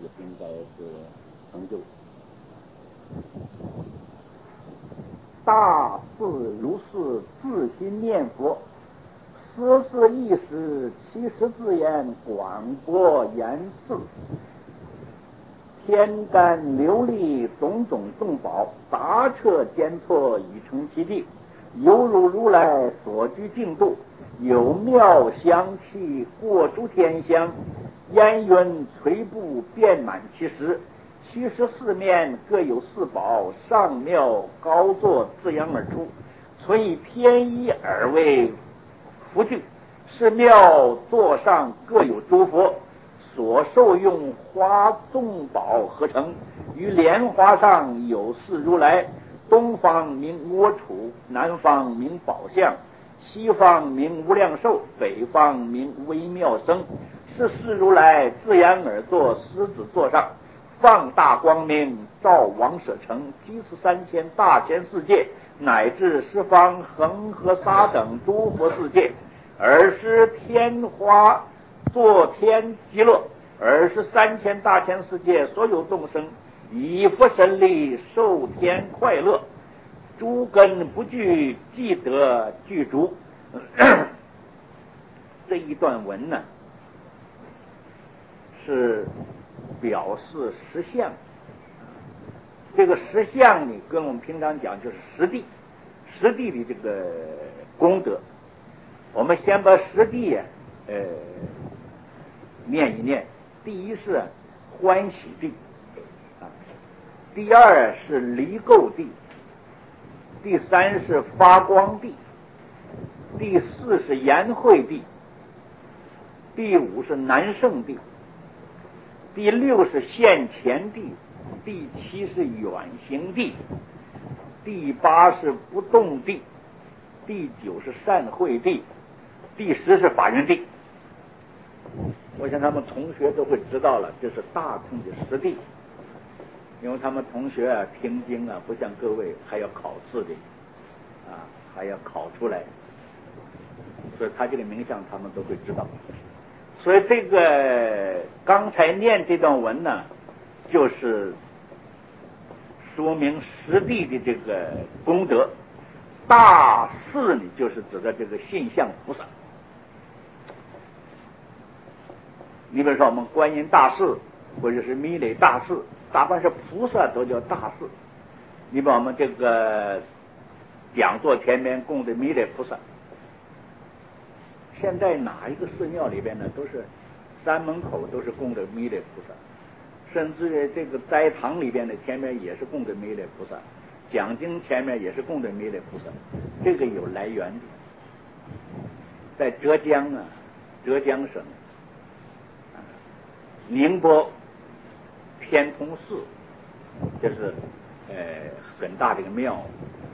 应该是成就。大事如是，自心念佛，思是一时，其实自言广博严饰。天干流利，种种众宝，杂彻兼错，已成其地。犹如如来所居净土，有妙香气，过诸天香，烟云垂布，遍满其实。其实四面各有四宝，上妙高坐，自扬而出，存以偏一而为福具。是庙座上各有诸佛，所受用花众宝合成，于莲花上有四如来，东方名阿楚，南方名宝相，西方名无量寿，北方名微妙生。是四如来自然而坐，狮子座上，放大光明，照王舍城，积此3000大千世界，乃至十方恒河沙等诸佛世界。尔时天花作天极乐，尔时3000大千世界所有众生以佛神力受天快乐，诸根不具，既得具足。这一段文呢，是表示实相。这个实相呢，跟我们平常讲就是实地，实地的这个功德。我们先把实地念一念。第一是欢喜地，第二是离垢地，第三是发光地，第四是颜慧地，第五是南胜地，第六是现前地，第七是远行地，第八是不动地，第九是善慧地，第10是法缘地。我想他们同学都会知道了，这是大乘的实地，因为他们同学听经不像各位还要考试的还要考出来，所以他这个名相他们都会知道。所以这个刚才念这段文呢，就是说明实地的这个功德。大士呢，就是指的这个信相菩萨。你比如说我们观音大士，或者是弥勒大士，大凡是菩萨都叫大士。你把我们这个讲座前面供的弥勒菩萨，现在哪一个寺庙里边呢，都是山门口都是供的弥勒菩萨，甚至这个斋堂里边的前面也是供的弥勒菩萨，讲经前面也是供的弥勒菩萨。这个有来源的，在浙江浙江省宁波天通寺，这是很大的一个庙。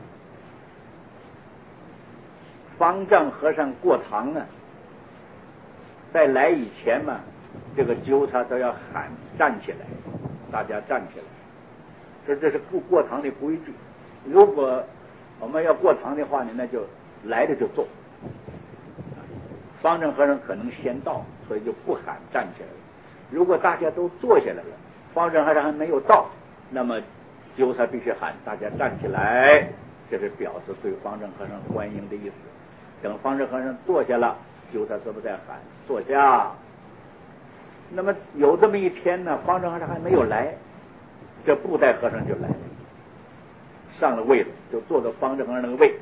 方丈和尚过堂在来以前嘛，这个纠察都要喊站起来，大家站起来。这是过堂的规矩。如果我们要过堂的话呢，那就来了就坐。方丈和尚可能先到，所以就不喊站起来了。如果大家都坐下来了，方丈和尚还没有到，那么纠察必须喊大家站起来，这是表示对方丈和尚欢迎的意思。等方丈和尚坐下了，纠察师傅再喊坐下。那么有这么一天呢，方丈和尚还没有来，这布袋和尚就来了，上了位子，就坐到方丈和尚那个位，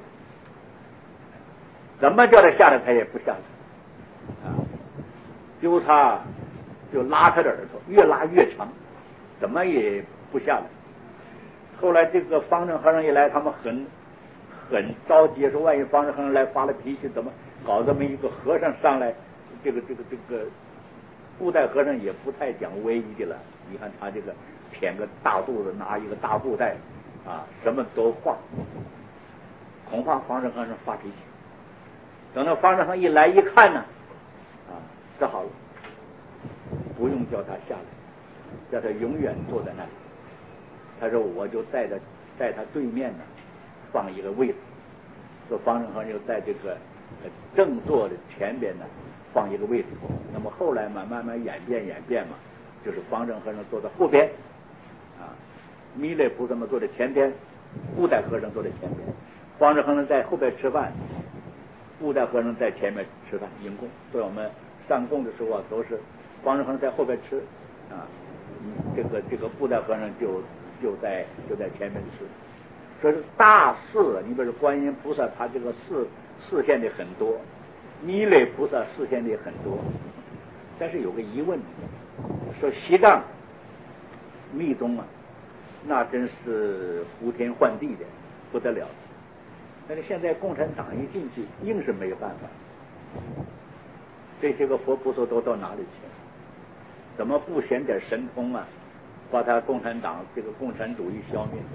怎么叫他下来他也不下来纠察就拉他的耳朵，越拉越长，怎么也不下来。后来这个方丈和尚一来，他们很着急，说万一方丈和尚来发了脾气，怎么搞这么一个和尚上来？这个布袋和尚也不太讲威仪的了。你看他这个腆个大肚子，拿一个大布袋什么都晃，恐怕方丈和尚发脾气。等到方丈和尚一来一看呢，只好了，不用叫他下来，叫他永远坐在那里。他说我就在他对面呢放一个位置，说方丈和尚就在这个正座的前边呢放一个位置。那么后来嘛，慢慢演变嘛， 就是方正和尚坐在后边，弥勒菩萨们坐在前边，布袋和尚坐在前边，方正和尚在后边吃饭，布袋和尚在前面吃饭迎供。所以我们上供的时候都是方正和尚在后边吃，这个布袋和尚就在前面吃。所以大事，你比如说观音菩萨，他这个示现的很多，弥勒菩萨示现的也很多。但是有个疑问，说西藏密宗那真是呼天唤地的不得了。但是现在共产党一进去，硬是没有办法。这些个佛菩萨都到哪里去了？怎么不显点神通把他共产党这个共产主义消灭？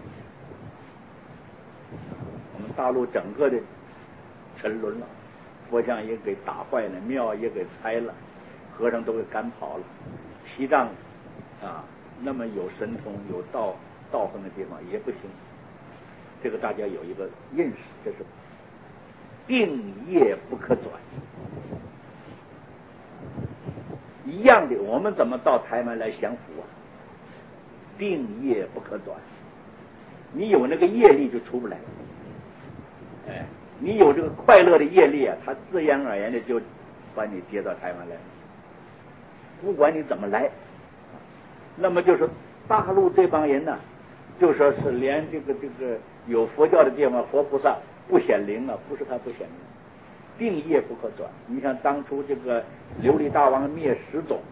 我们大陆整个的沉沦了，佛像也给打坏了，庙也给拆了，和尚都给赶跑了。西藏那么有神通有道风的地方也不行。这个大家有一个认识，这是定业不可转。一样的，我们怎么到台湾来享福定业不可转，你有那个业力就出不来。你有这个快乐的业力它自然而然的就把你接到台湾来，不管你怎么来。那么就是大陆这帮人就说是连这个有佛教的地方，佛菩萨不显灵不是他不显灵，定业不可转。你像当初这个琉璃大王灭10种，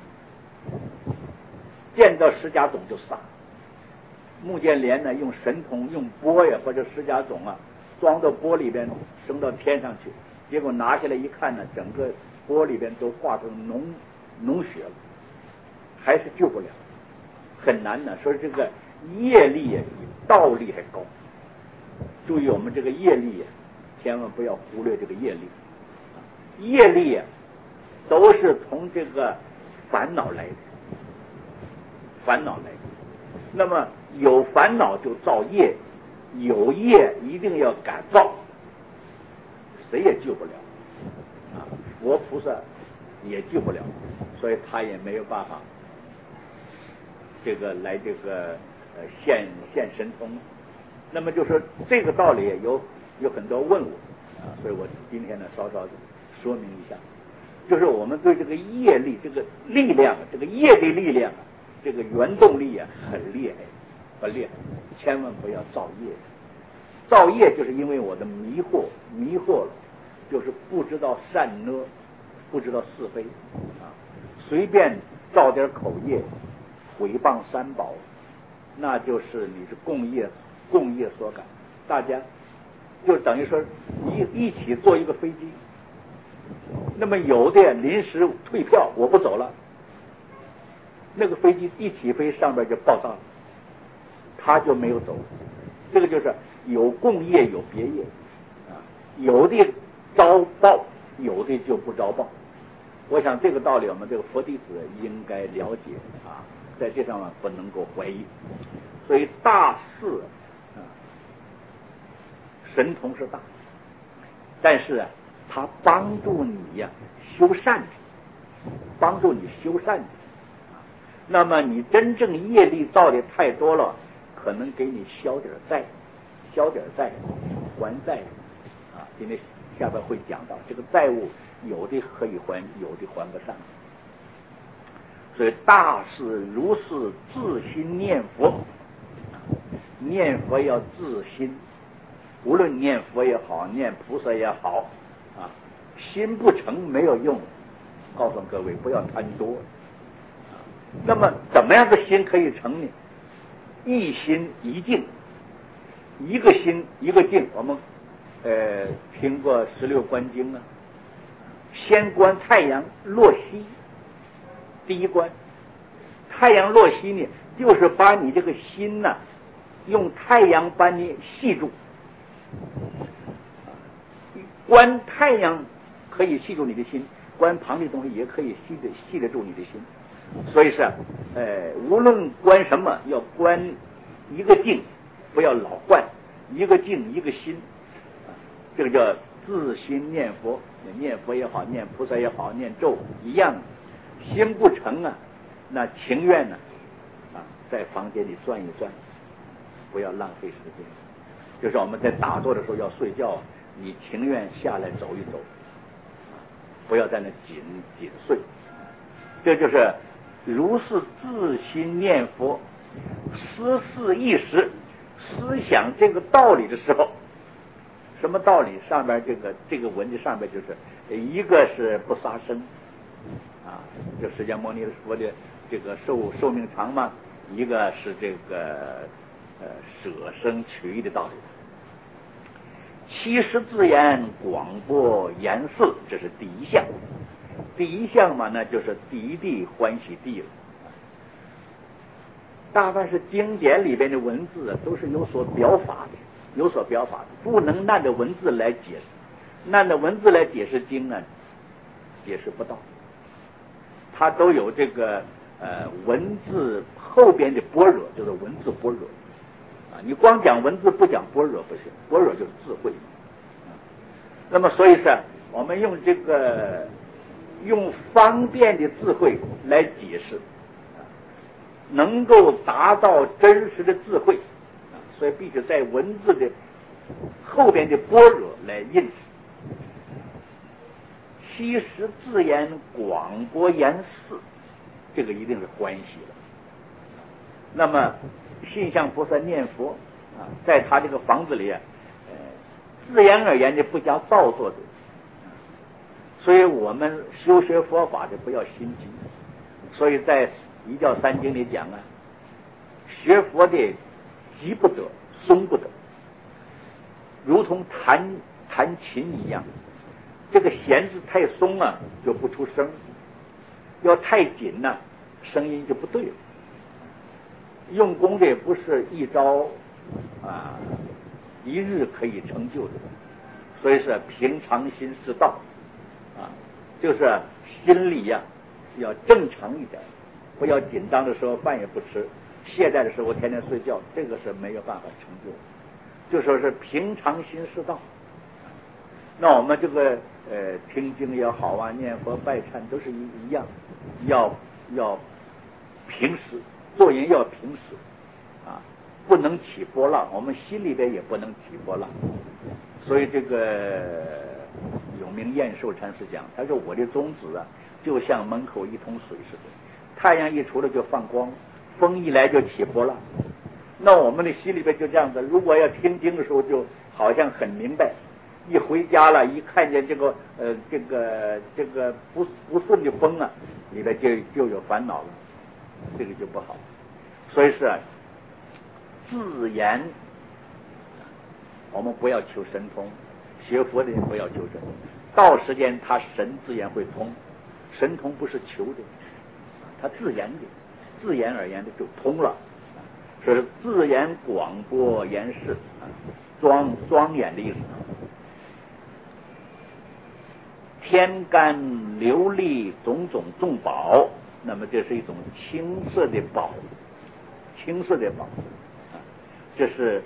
见到释迦种就杀。目犍连用神通用钵或者释迦种装到钵里边升到天上去，结果拿下来一看整个钵里边都化成脓血了，还是救不了，很难所以这个业力比道力还高。注意我们这个业力千万不要忽略这个业力。业力都是从这个烦恼来的，烦恼来的。那么有烦恼就造业，有业一定要改造，谁也救不了佛菩萨也救不了，所以他也没有办法来现神通。那么就是这个道理有很多问我所以我今天稍稍说明一下，就是我们对这个业力这个力量，这个业的力量这个原动力很厉害，很厉害，千万不要造业。造业就是因为我的迷惑了，就是不知道善恶，不知道是非随便造点口业，毁谤三宝，那就是你是共业所感。大家就等于说一起坐一个飞机，那么有的临时退票，我不走了，那个飞机一起飞上边就爆炸了，他就没有走。这个就是有共业有别业有的招报，有的就不招报。我想这个道理我们这个佛弟子应该了解在这上面不能够怀疑。所以大事神通是大，但是它帮助你修善，帮助你修善。那么你真正业力造的太多了，可能给你消点债，还债今天下边会讲到这个债务，有的可以还，有的还不上。所以大事如是自心念佛，念佛要自心，无论念佛也好，念菩萨也好心不成没有用。告诉各位不要贪多那么怎么样的心可以成呢？一心一境，一个心一个境。我们听过16观经先观太阳落西，第一关太阳落西呢，就是把你这个心用太阳把你系住。观太阳可以系住你的心，观旁的东西也可以系得住你的心。所以是无论观什么，要观一个境，不要老换，一个境一个心这个叫自心念佛。念佛也好，念菩萨也好，念咒一样，心不成那情愿呢在房间里转一转，不要浪费时间。就是我们在打坐的时候要睡觉，你情愿下来走一走，不要在那紧睡。这就是如是自心念佛，思事意识，思想这个道理的时候，什么道理？上边这个文字上边就是一个是不杀生就释迦牟尼佛的这个寿命长嘛，一个是这个舍生取义的道理。七十字言广播言事，这是第一项。第一项嘛，那就是第一地欢喜地了。大半是经典里边的文字都是有所表法的，不能按照文字来解释，按照文字来解释经呢，解释不到。它都有这个文字后边的般若，就是文字般若你光讲文字不讲般若不行，般若就是智慧那么所以说我们用方便的智慧来解释，能够达到真实的智慧所以必须在文字的后边的般若来认识。七十字言广播言事，这个一定是欢喜了。那么信向菩萨念佛在他这个房子里自然而然的不加造作的所以我们修学佛法的不要心急。所以在一教三经里讲学佛的急不得松不得，如同弹琴一样，这个弦子太松就不出声，要太紧声音就不对了。用功的不是一朝一日可以成就的，所以是平常心是道就是心里要正常一点，不要紧张的时候饭也不吃，懈怠的时候天天睡觉，这个是没有办法成就的。就说是平常心是道。那我们这个听经也好念佛拜忏都是一样，要平时做人要平时不能起波浪，我们心里边也不能起波浪。所以这个有名延寿禅师讲，他说我的宗旨就像门口一桶水似的，太阳一出来就放光，风一来就起波浪。那我们的心里边就这样子，如果要听经的时候就好像很明白，一回家了一看见这个不顺的风里边就有烦恼了，这个就不好。所以是自言，我们不要求神通，学佛的人不要求神通，到时间他神自然会通，神通不是求的，他自然而然的就通了。这是自然广播言事庄严的意思。天干琉璃种种众宝，那么这是一种青色的宝，这是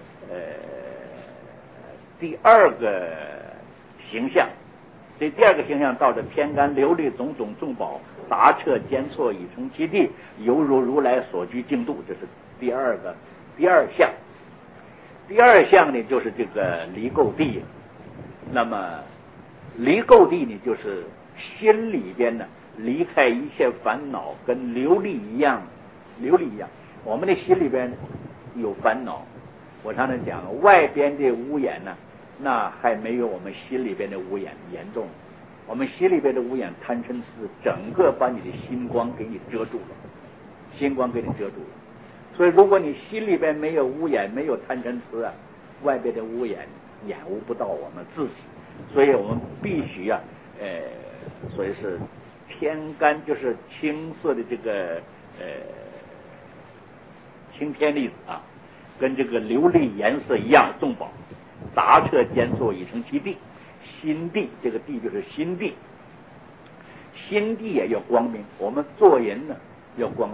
第二个形象。这第二个形象到这天干琉璃种种众宝，达彻坚错以成其地，犹如如来所居净土，这是第二项。第二项呢就是这个离垢地。那么离垢地呢就是心里边离开一切烦恼，跟琉璃一样。我们的心里边有烦恼，我常常讲外边的污染那还没有我们心里边的污染严重。我们心里边的污染贪嗔痴整个把你的心光给你遮住了。所以如果你心里边没有污染，没有贪嗔痴外边的污染染污不到我们自己。所以我们必须所以是天干就是青色的这个青天粒子跟这个琉璃颜色一样众宝，达彻坚错以成其地。心地，这个地就是心地，心地也要光明。我们做人要光明。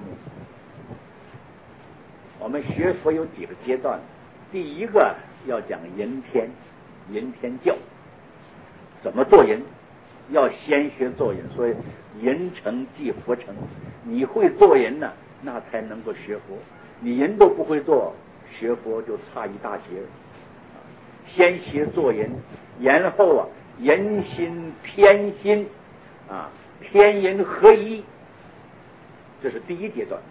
我们学佛有几个阶段，第一个要讲人天教，怎么做人， 要先学做人，所以人成即佛成。你会做人呢，那才能够学佛。你人都不会做，学佛就差一大截。先学做人，然后人心天心天人合一，这是第一阶段。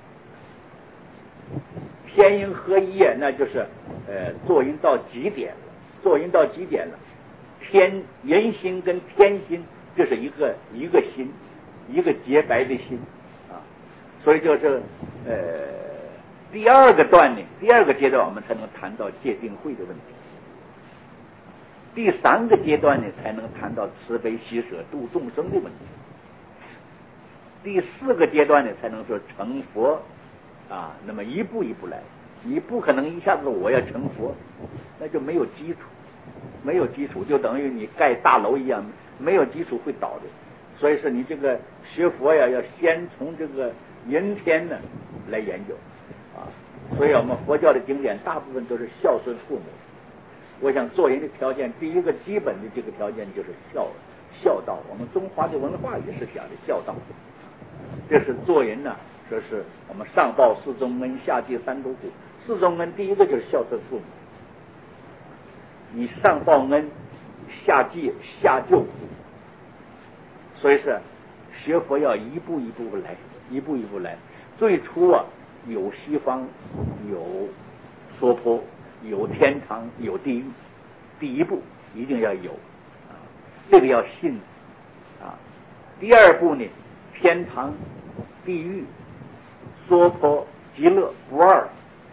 天人合一那就是做人到极点了，做人到极点了。人心跟天心，这是一个心，一个洁白的心所以就是第二个阶段我们才能谈到戒定慧的问题。第三个阶段呢，才能谈到慈悲喜舍度众生的问题。第四个阶段呢，才能说成佛那么一步一步来。你不可能一下子我要成佛，那就没有基础，就等于你盖大楼一样，没有基础会倒的。所以说你这个学佛要先从这个人天呢来研究所以我们佛教的经典大部分都是孝顺父母。我想做人的条件，第一个基本的这个条件就是孝道。我们中华的文化也是讲的孝道，这是做人呢，说是我们上报四重恩，下济三毒苦。四重恩第一个就是孝顺父母，你上报恩，下济下救苦。所以是学佛要一步一步来。最初有西方，有娑婆，有天堂，有地狱。第一步一定要有这个要信第二步呢，天堂、地狱、娑婆、极乐不二，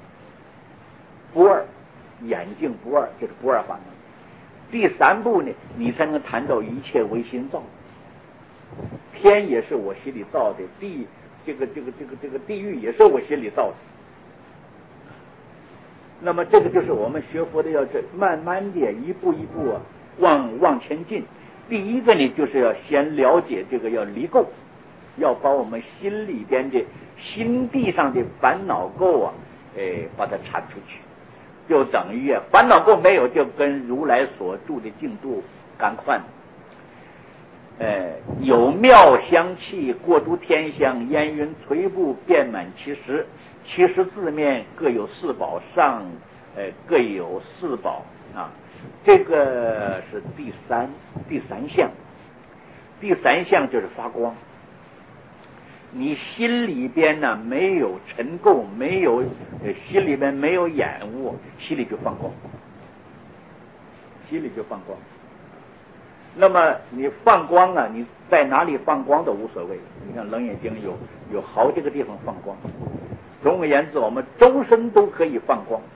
眼镜不二，就是不二法门。第三步呢，你才能谈到一切唯心造。天也是我心里造的，这个地狱也是我心里造的。那么这个就是我们学佛的要慢慢的一步一步往前进。第一个呢，就是要先了解这个要离垢，要把我们心里边的心地上的烦恼垢把它铲出去，就等于烦恼垢没有，就跟如来所住的净土赶快有妙香气，过诸天香，烟云垂布，遍满其实。其实字面各有四宝，上各有四宝这个是第三项。第三项就是发光。你心里边呢没有尘垢，没有心里边没有染污，心里就放光。那么你放光你在哪里放光都无所谓。你看《楞严经》有好几个地方放光。总而言之，我们周身都可以放光，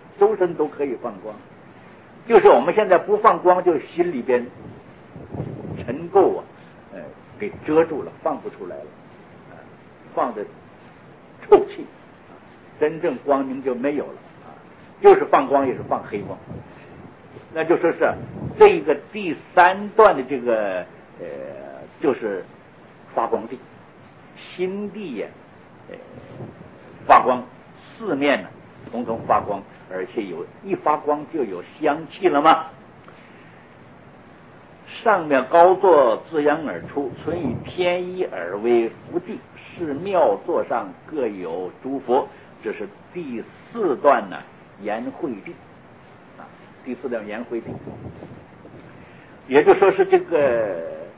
就是我们现在不放光，就心里边尘垢给遮住了，放不出来了，放的臭气，真正光明就没有了就是放光也是放黑光。那就说是这个第三段的这个就是发光地，心地发光，四面统统发光，而且一发光就有香气了吗？上面高座自然而出，存以天一而为福地，是妙座上各有诸佛。这是第四段言慧地第四段言慧地，也就说是这个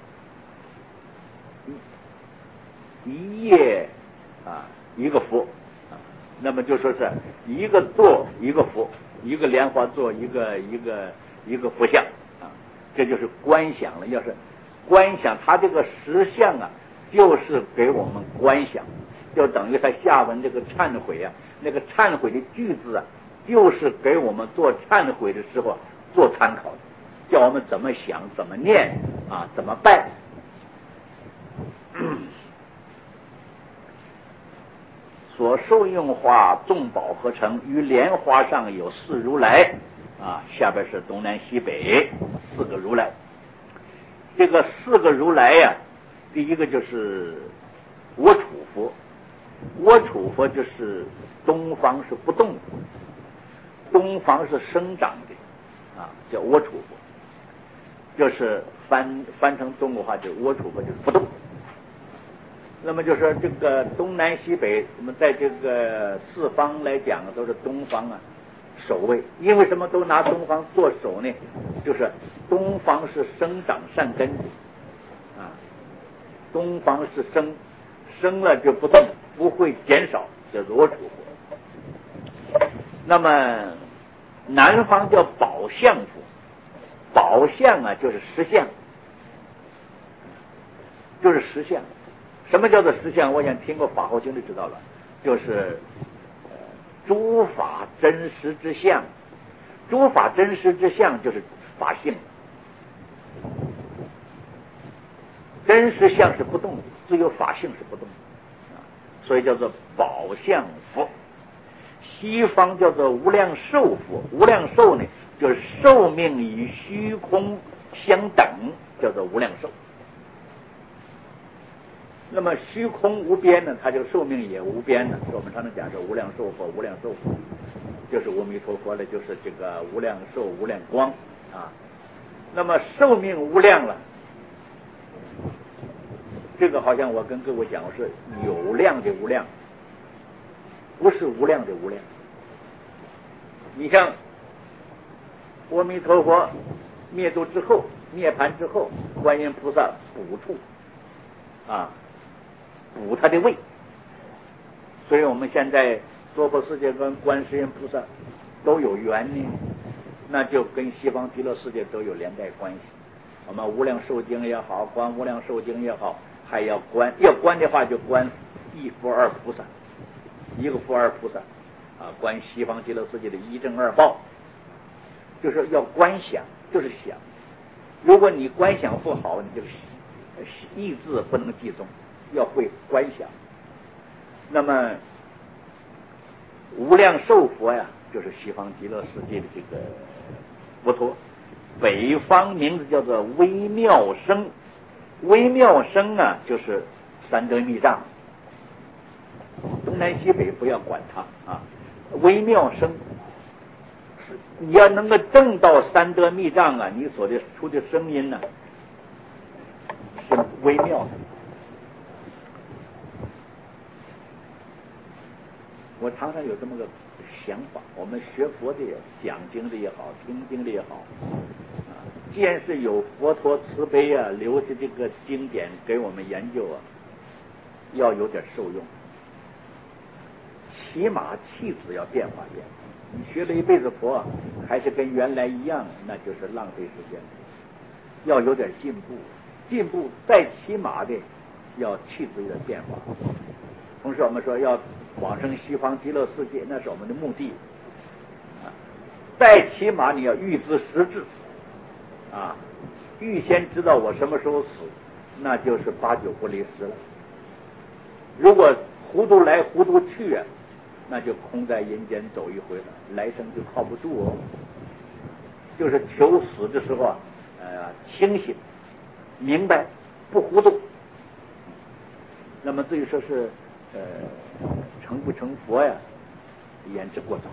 一叶一个佛那么就说是一个座一个佛，一个莲花座一个佛像这就是观想了。要是观想它这个实相就是给我们观想，就等于它下文这个忏悔那个忏悔的句子就是给我们做忏悔的时候做参考的，叫我们怎么想，怎么念怎么拜。所受用花众宝合成，于莲花上有四如来下边是东南西北四个如来。这个四个如来第一个就是我处佛。我处佛就是东方是不动的，东方是生长的叫我处佛。就是翻成中国话就是窝处或就是不动。那么就说这个东南西北，我们在这个四方来讲都是东方啊首位，因为什么都拿东方做首呢？就是东方是生长善根啊，东方是生了就不动，不会减少，叫做窝处火。那么南方叫宝相府，宝相啊就是实相，就是实相。什么叫做实相？我想听过法华经就知道了，就是诸法真实之相。诸法真实之相就是法性，真实相是不动的，只有法性是不动的，所以叫做宝相佛。西方叫做无量寿佛，无量寿呢就是寿命与虚空相等，叫做无量寿。那么虚空无边呢，它这个寿命也无边呢。我们常常讲说无量寿佛，无量寿佛，就是阿弥陀佛的，就是这个无量寿、无量光啊。那么寿命无量了，这个好像我跟各位讲是有量的无量，不是无量的无量。你像阿弥陀佛灭度之后，涅盘之后，观音菩萨补处啊，补他的位。所以我们现在娑婆世界跟观世音菩萨都有缘呢，那就跟西方极乐世界都有连带关系。我们无量寿经也好，观无量寿经也好，还要观的话就观一佛二菩萨，一个佛二菩萨啊，观西方极乐世界的一正二报，就是要观想，就是想。如果你观想不好，你这个意志不能集中，要会观想。那么无量寿佛呀，就是西方极乐世界的这个佛陀。北方名字叫做微妙生，微妙生啊，就是三德密藏。东南西北不要管它啊，微妙生，你要能够证到三德密藏啊，你所的出的声音呢、是微妙的。我常常有这么个想法，我们学佛的也讲经的也好，听经的也好，既然是有佛陀慈悲啊，留下这个经典给我们研究啊，要有点受用，起码气质要变化变化。你学了一辈子佛，还是跟原来一样，那就是浪费时间。要有点进步，进步再起码的要气质有点变化。同时我们说要往生西方极乐世界，那是我们的目的。再起码你要预知时至啊，预先知道我什么时候死，那就是八九不离十了。如果糊涂来糊涂去啊，那就空在人间走一回了，来生就靠不住哦。就是求死的时候啊，清醒明白，不糊涂。那么至于说是成不成佛呀，言之过早。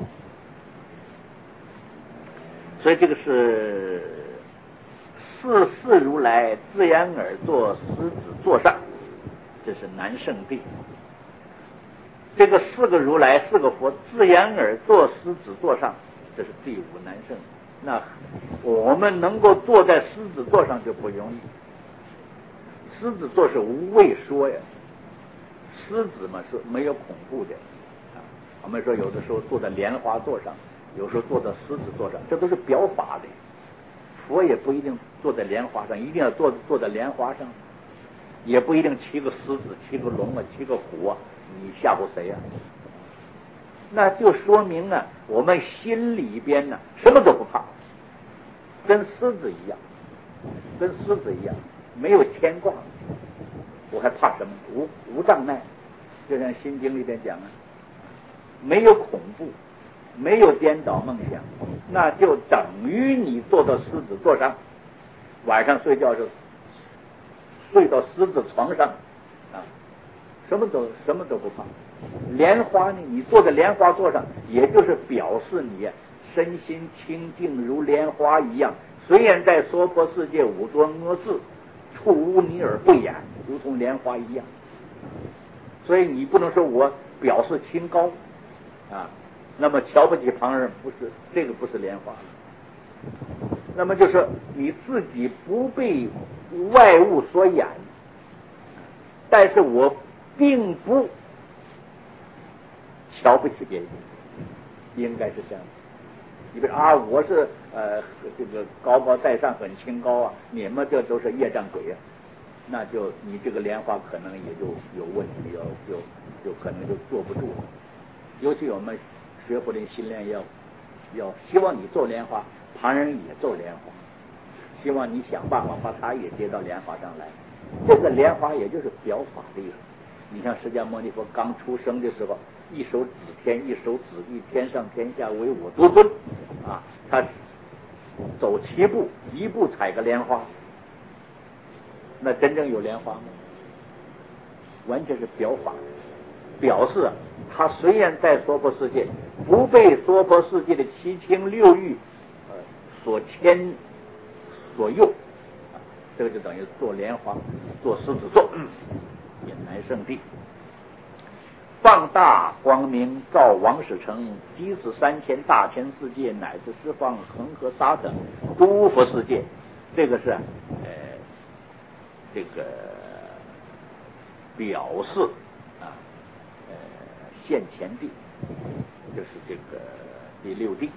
所以这个是四如来自然耳座狮子座上，这是南圣地。这个四个如来四个佛自然耳座狮子座上，这是第五南圣。那我们能够坐在狮子座上就不容易。狮子座是无畏说呀，狮子嘛是没有恐怖的啊。我们说有的时候坐在莲花座上，有时候坐在狮子座上，这都是表法的。佛也不一定坐在莲花上，一定要坐在莲花上，也不一定骑个狮子、骑个龙啊、骑个虎啊，你吓唬谁啊？那就说明啊，我们心里边呢什么都不怕，跟狮子一样，跟狮子一样，没有牵挂，我还怕什么？无障碍，就像《心经》里边讲啊，没有恐怖，没有颠倒梦想，那就等于你坐到狮子座上，晚上睡觉就睡到狮子床上啊，什么都不怕。莲花呢，你坐在莲花座上，也就是表示你身心清净如莲花一样， 虽然在娑婆世界五作恶事，触污你而不染，如同莲花一样。所以你不能说我表示清高啊，那么瞧不起旁人，不是这个，不是莲花。那么就是你自己不被外物所染，但是我并不瞧不起别人，应该是这样。你比如啊，我是这个高高在上，很清高啊，你们这都是业障鬼啊，那就你这个莲花可能也就有问题，就可能就坐不住了。尤其我们学佛的心量要希望你做莲花，旁人也做莲花，希望你想办法把他也接到莲花上来。这个莲花也就是表法的意思。你像释迦牟尼佛刚出生的时候，一手指天，一手指地，天上天下唯我独尊啊！他走7步，一步踩个莲花，那真正有莲花吗？完全是表法，表示他虽然在娑婆世界，不被娑婆世界的7情6欲所牵所诱，这个就等于做莲花，做狮子座，引来圣地。放大光明照王舍城，即使3000大千世界，乃至十方恒河沙等诸佛世界。这个是这个表示啊现前地，就是这个第6地。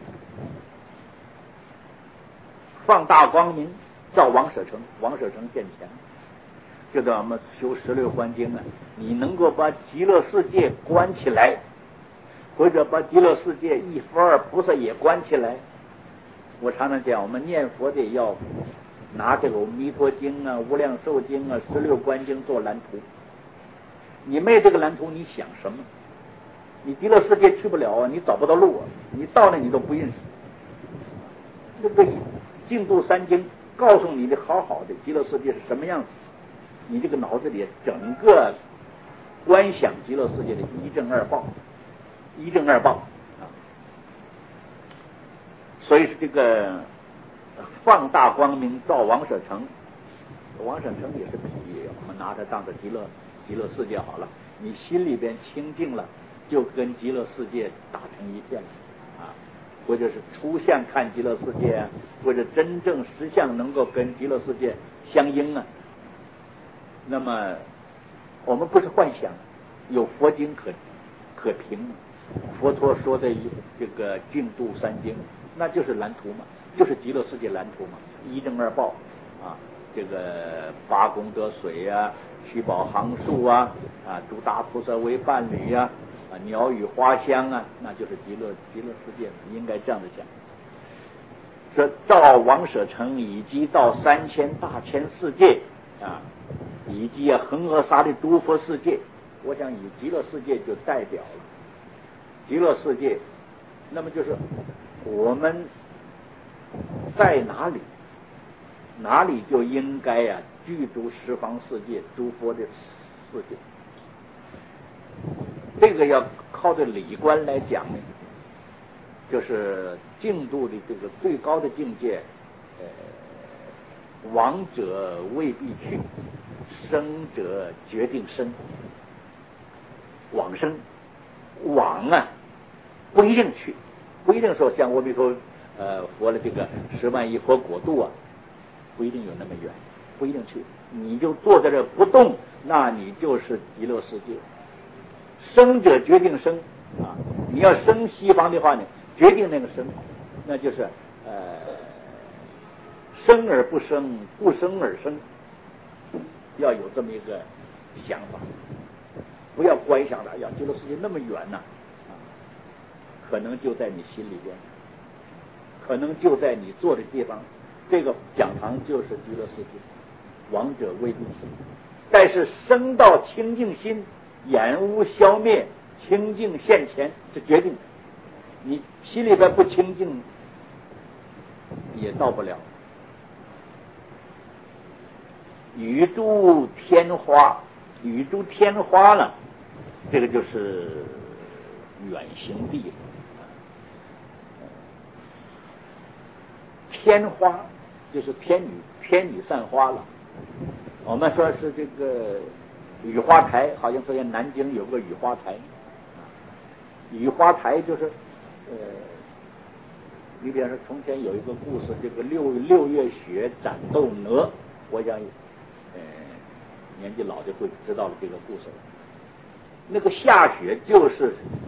放大光明照王舍城，王舍城现前。就在我们修16观经啊，你能够把极乐世界关起来，或者把极乐世界一佛二菩萨也关起来。我常常讲，我们念佛的要拿这个《弥陀经》啊、《无量寿经》啊、16观经做蓝图。你没有这个蓝图，你想什么？你极乐世界去不了啊，你找不到路啊，你到那你都不认识。这个净土3经告诉你的好好的极乐世界是什么样子。你这个脑子里整个观想极乐世界的一正二报啊，所以是这个放大光明照王舍城，王舍城也是比喻，我们拿它当做极乐世界好了。你心里边清净了，就跟极乐世界打成一片了啊，或者是初相看极乐世界啊，或者真正实相能够跟极乐世界相应啊。那么我们不是幻想，有佛经可凭，佛陀说的这个净土3经，那就是蓝图嘛，就是极乐世界蓝图嘛，一正二报啊，这个8功德水啊，七宝行树啊，诸大菩萨为伴侣啊，鸟语花香啊，那就是极乐世界，应该这样子讲。这照王舍城以及到3000大千世界啊，以及恒河沙的诸佛世界，我想以极乐世界就代表了极乐世界。那么就是我们在哪里就应该具足十方世界诸佛的世界。这个要靠着理观来讲呢，就是净土的这个最高的境界，往者未必去，生者决定生。往生往不一定去，不一定说像阿弥陀佛的这个10万亿佛国度不一定有那么远，不一定去。你就坐在这不动，那你就是极乐世界。生者决定生你要生西方的话呢，决定那个生，那就是生而不生，不生而生，要有这么一个想法，不要观想的，哎呀，极乐世界那么远可能就在你心里边，可能就在你坐的地方，这个讲堂就是极乐世界，往者未必去。但是生到清净心，染污消灭，清净现前，是决定的。你心里边不清净，也到不了。雨珠天花，雨珠天花呢，这个就是远行地了。 天花就是天女散花了。我们说是这个雨花台，好像说在南京有个雨花台，雨花台就是你比方说从前有一个故事，这个六月雪斩斗哪，我想年纪老就会知道了这个故事了。那个下雪就是